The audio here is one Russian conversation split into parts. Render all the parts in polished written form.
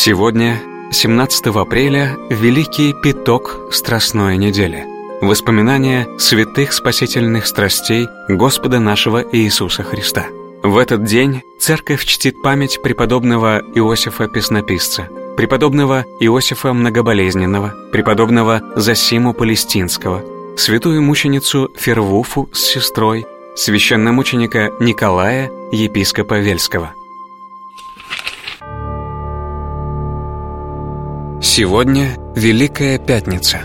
Сегодня, 17 апреля, Великий Пяток Страстной недели. Воспоминания святых спасительных страстей Господа нашего Иисуса Христа. В этот день Церковь чтит память преподобного Иосифа Песнописца, преподобного Иосифа Многоболезненного, преподобного Зосиму Палестинского, святую мученицу Фервуфу с сестрой, священномученика Николая, епископа Вельского. Сегодня Великая Пятница.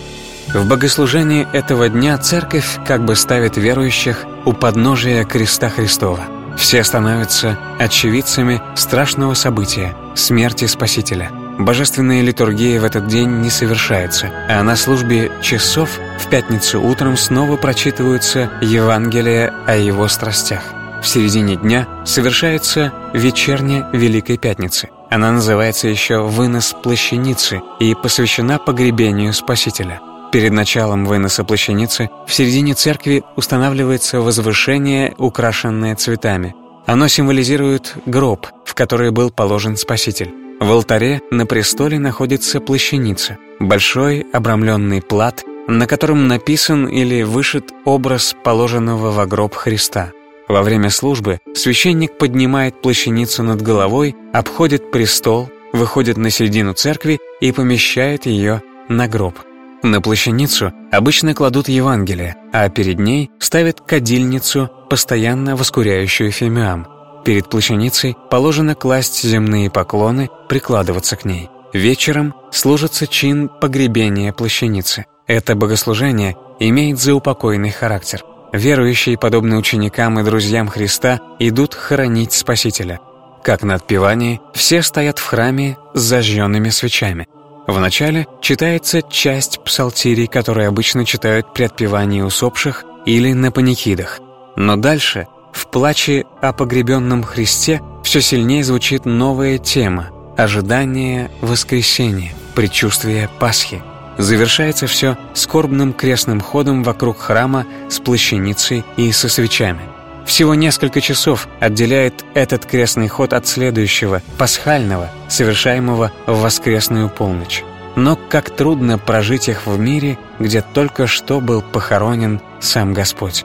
В богослужении этого дня Церковь как бы ставит верующих у подножия креста Христова. Все становятся очевидцами страшного события – смерти Спасителя. Божественная литургия в этот день не совершается, а на службе часов в пятницу утром снова прочитываются Евангелия о Его страстях. В середине дня совершается вечерня Великой Пятницы. Она называется еще «Вынос плащаницы» и посвящена погребению Спасителя. Перед началом выноса плащаницы в середине церкви устанавливается возвышение, украшенное цветами. Оно символизирует гроб, в который был положен Спаситель. В алтаре на престоле находится плащаница, большой обрамленный плат, на котором написан или вышит образ положенного во гроб Христа. Во время службы священник поднимает плащаницу над головой, обходит престол, выходит на середину церкви и помещает ее на гроб. На плащаницу обычно кладут Евангелие, а перед ней ставят кадильницу, постоянно воскуряющую фимиам. Перед плащаницей положено класть земные поклоны, прикладываться к ней. Вечером служится чин погребения плащаницы. Это богослужение имеет заупокойный характер. Верующие, подобно ученикам и друзьям Христа, идут хоронить Спасителя. Как на отпевании, все стоят в храме с зажженными свечами. Вначале читается часть псалтирий, которые обычно читают при отпевании усопших или на панихидах. Но дальше, в плаче о погребенном Христе, все сильнее звучит новая тема – ожидание воскресения, предчувствие Пасхи. Завершается все скорбным крестным ходом вокруг храма с плащаницей и со свечами. Всего несколько часов отделяет этот крестный ход от следующего, пасхального, совершаемого в воскресную полночь. Но как трудно прожить их в мире, где только что был похоронен сам Господь.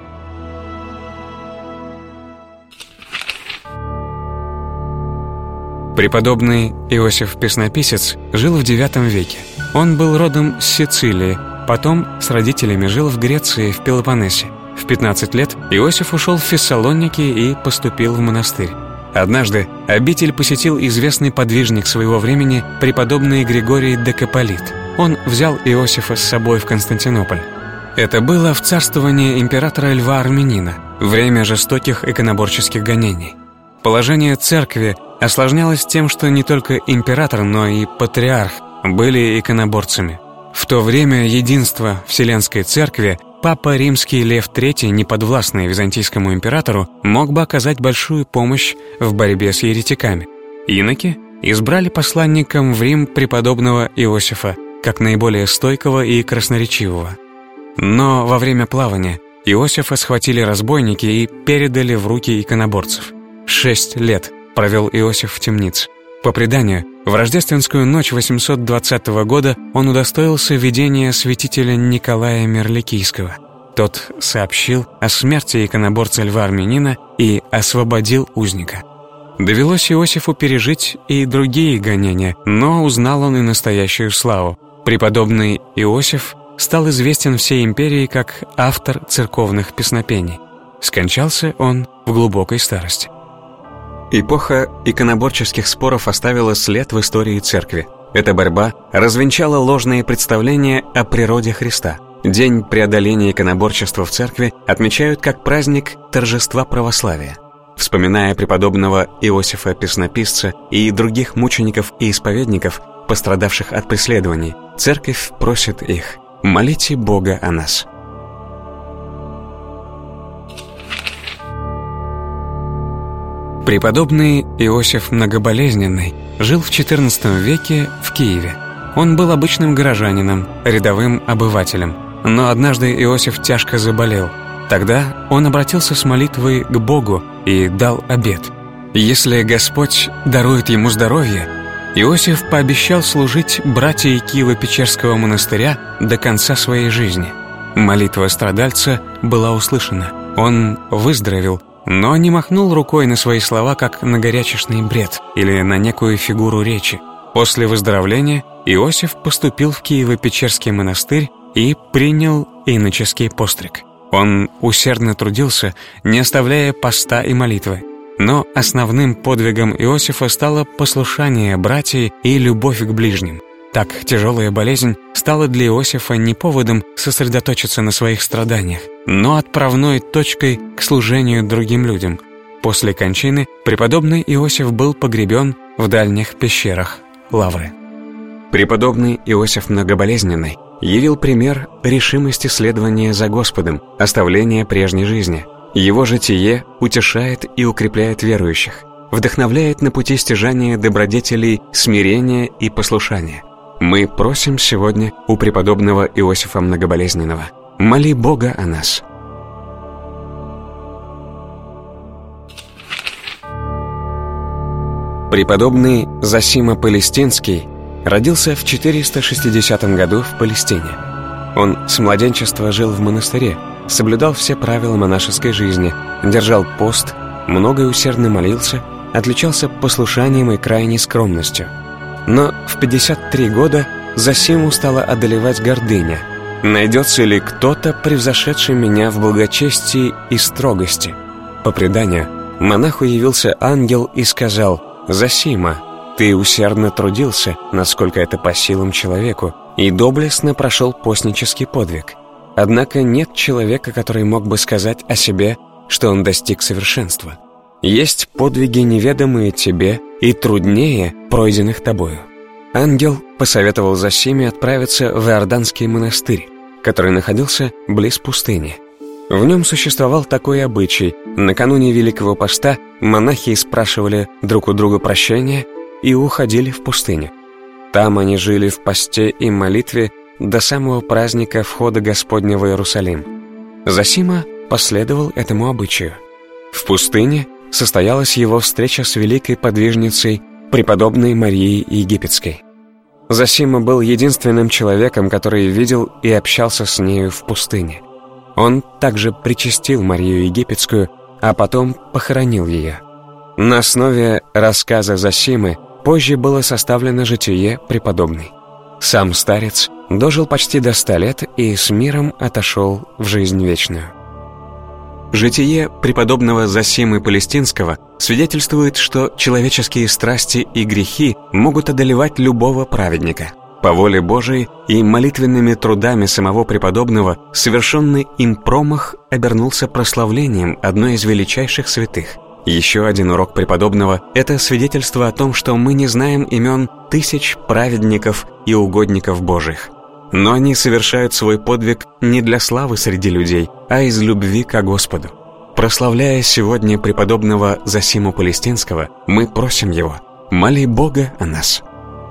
Преподобный Иосиф Песнописец жил в IX веке. Он был родом с Сицилии, потом с родителями жил в Греции, в Пелопоннесе. В 15 лет Иосиф ушел в Фессалоники и поступил в монастырь. Однажды обитель посетил известный подвижник своего времени, преподобный Григорий Декаполит. Он взял Иосифа с собой в Константинополь. Это было в царствовании императора Льва Армянина, время жестоких иконоборческих гонений. Положение церкви осложнялось тем, что не только император, но и патриарх были иконоборцами. В то время единство Вселенской Церкви Папа Римский Лев III, неподвластный византийскому императору, мог бы оказать большую помощь в борьбе с еретиками. Иноки избрали посланником в Рим преподобного Иосифа, как наиболее стойкого и красноречивого. Но во время плавания Иосифа схватили разбойники и передали в руки иконоборцев. 6 лет провел Иосиф в темнице. По преданию, в рождественскую ночь 820 года он удостоился видения святителя Николая Мерликийского. Тот сообщил о смерти иконоборца Льва Армянина и освободил узника. Довелось Иосифу пережить и другие гонения, но узнал он и настоящую славу. Преподобный Иосиф стал известен всей империи как автор церковных песнопений. Скончался он в глубокой старости. Эпоха иконоборческих споров оставила след в истории церкви. Эта борьба развенчала ложные представления о природе Христа. День преодоления иконоборчества в церкви отмечают как праздник торжества православия. Вспоминая преподобного Иосифа Песнописца и других мучеников и исповедников, пострадавших от преследований, церковь просит их: «Молите Бога о нас». Преподобный Иосиф Многоболезненный жил в XIV веке в Киеве. Он был обычным горожанином, рядовым обывателем. Но однажды Иосиф тяжко заболел. Тогда он обратился с молитвой к Богу и дал обет: «Если Господь дарует ему здоровье, Иосиф пообещал служить братьям Киево-Печерского монастыря до конца своей жизни. Молитва страдальца была услышана. Он выздоровел, но не махнул рукой на свои слова, как на горячечный бред или на некую фигуру речи. После выздоровления Иосиф поступил в Киево-Печерский монастырь и принял иноческий постриг. Он усердно трудился, не оставляя поста и молитвы. Но основным подвигом Иосифа стало послушание братьям и любовь к ближним. Так тяжелая болезнь стала для Иосифа не поводом сосредоточиться на своих страданиях, но отправной точкой к служению другим людям. После кончины преподобный Иосиф был погребен в дальних пещерах Лавры. Преподобный Иосиф Многоболезненный явил пример решимости следования за Господом, оставления прежней жизни. Его житие утешает и укрепляет верующих, вдохновляет на пути стяжания добродетелей смирения и послушания. Мы просим сегодня у преподобного Иосифа Многоболезненного: моли Бога о нас. Преподобный Зосима Палестинский родился в 460 году в Палестине. Он с младенчества жил в монастыре, соблюдал все правила монашеской жизни, держал пост, много и усердно молился, отличался послушанием и крайней скромностью. Но в 53 года Зосиму стала одолевать гордыня. «Найдется ли кто-то, превзошедший меня в благочестии и строгости?» По преданию, монаху явился ангел и сказал: «Зосима, ты усердно трудился, насколько это по силам человеку, и доблестно прошел постнический подвиг. Однако нет человека, который мог бы сказать о себе, что он достиг совершенства. Есть подвиги, неведомые тебе и труднее пройденных тобою». Ангел посоветовал Зосиме отправиться в Иорданский монастырь, который находился близ пустыни. В нем существовал такой обычай: накануне Великого Поста монахи спрашивали друг у друга прощения и уходили в пустыню. Там они жили в посте и молитве до самого праздника входа Господня в Иерусалим. Зосима последовал этому обычаю. В пустыне состоялась его встреча с великой подвижницей, преподобной Марией Египетской. Зосима был единственным человеком, который видел и общался с нею в пустыне. Он также причастил Марию Египетскую, а потом похоронил ее. На основе рассказа Зосимы позже было составлено житие преподобной. Сам старец дожил почти до 100 лет и с миром отошел в жизнь вечную. Житие преподобного Зосимы Палестинского свидетельствует, что человеческие страсти и грехи могут одолевать любого праведника. По воле Божией и молитвенными трудами самого преподобного совершенный им промах обернулся прославлением одной из величайших святых. Еще один урок преподобного – это свидетельство о том, что мы не знаем имен тысяч праведников и угодников Божьих. Но они совершают свой подвиг не для славы среди людей, а из любви ко Господу. Прославляя сегодня преподобного Зосиму Палестинского, мы просим его: моли Бога о нас.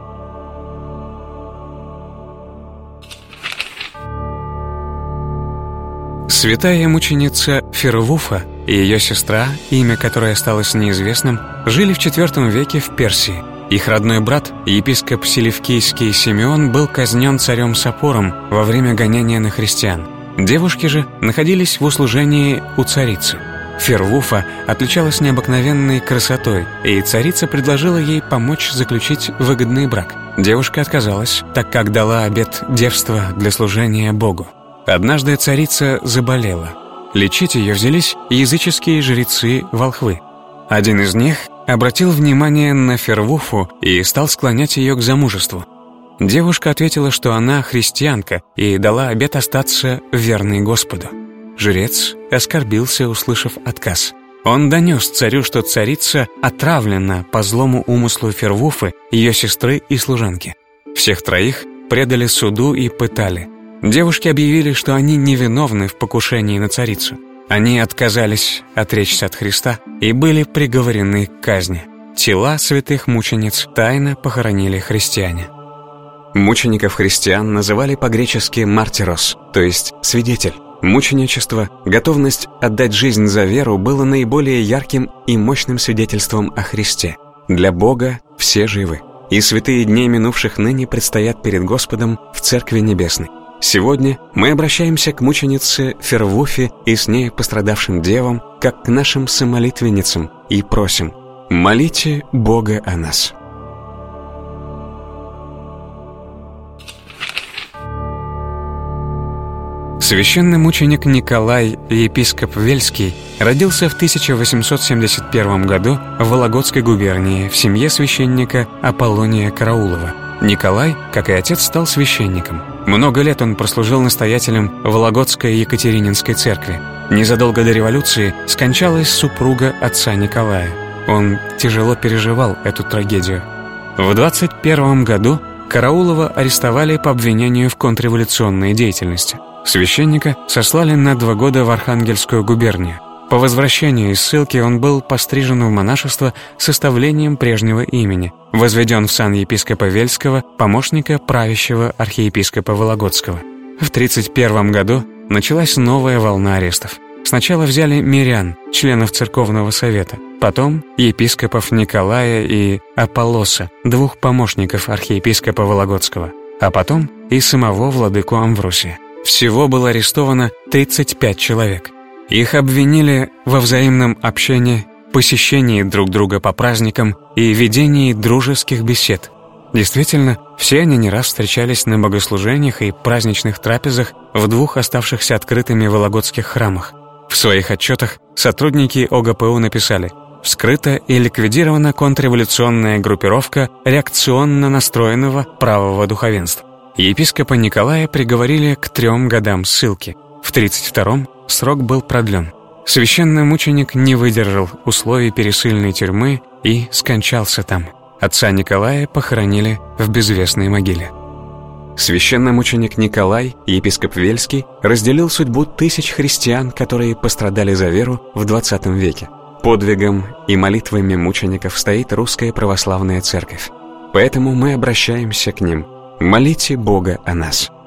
Святая мученица Фервуфа и ее сестра, имя которой осталось неизвестным, жили в IV веке в Персии. Их родной брат, епископ Селевкийский Симеон, был казнен царем Сапором во время гонения на христиан. Девушки же находились в услужении у царицы. Фервуфа отличалась необыкновенной красотой, и царица предложила ей помочь заключить выгодный брак. Девушка отказалась, так как дала обет девства для служения Богу. Однажды царица заболела. Лечить ее взялись языческие жрецы-волхвы. Один из них обратил внимание на Фервуфу и стал склонять ее к замужеству. Девушка ответила, что она христианка, и дала обет остаться верной Господу. Жрец оскорбился, услышав отказ. Он донес царю, что царица отравлена по злому умыслу Фервуфы, ее сестры и служанки. Всех троих предали суду и пытали. Девушки объявили, что они невиновны в покушении на царицу. Они отказались отречься от Христа и были приговорены к казни. Тела святых мучениц тайно похоронили христиане. Мучеников христиан называли по-гречески «мартирос», то есть «свидетель». Мученичество, готовность отдать жизнь за веру, было наиболее ярким и мощным свидетельством о Христе. Для Бога все живы. и святые дней минувших ныне предстоят перед Господом в Церкви Небесной. Сегодня мы обращаемся к мученице Фервуфе и с ней пострадавшим девам, как к нашим самолитвенницам, и просим: молите Бога о нас. Священный мученик Николай, епископ Вельский, родился в 1871 году в Вологодской губернии в семье священника Аполлония Караулова. Николай, как и отец, стал священником. Много лет он прослужил настоятелем Вологодской Екатерининской церкви. Незадолго до революции скончалась супруга отца Николая. Он тяжело переживал эту трагедию. В 21 году Караулова арестовали по обвинению в контрреволюционной деятельности. Священника сослали на 2 года в Архангельскую губернию. По возвращению из ссылки он был пострижен в монашество с оставлением прежнего имени, возведен в сан епископа Вельского, помощника правящего архиепископа Вологодского. В 1931 году началась новая волна арестов. Сначала взяли мирян, членов церковного совета, потом епископов Николая и Аполлоса, 2 помощников архиепископа Вологодского, а потом и самого владыку Амвросия. Всего было арестовано 35 человек. Их обвинили во взаимном общении, посещении друг друга по праздникам и ведении дружеских бесед. Действительно, все они не раз встречались на богослужениях и праздничных трапезах в 2 оставшихся открытыми вологодских храмах. В своих отчетах сотрудники ОГПУ написали: «Вскрыта и ликвидирована контрреволюционная группировка реакционно настроенного правого духовенства». Епископа Николая приговорили к 3 годам ссылки. В 1932-м срок был продлен. Священный мученик не выдержал условий пересыльной тюрьмы и скончался там. Отца Николая похоронили в безвестной могиле. Священный мученик Николай, епископ Вельский, разделил судьбу тысяч христиан, которые пострадали за веру в 20 веке. Подвигом и молитвами мучеников стоит Русская Православная Церковь. Поэтому мы обращаемся к ним: молите Бога о нас.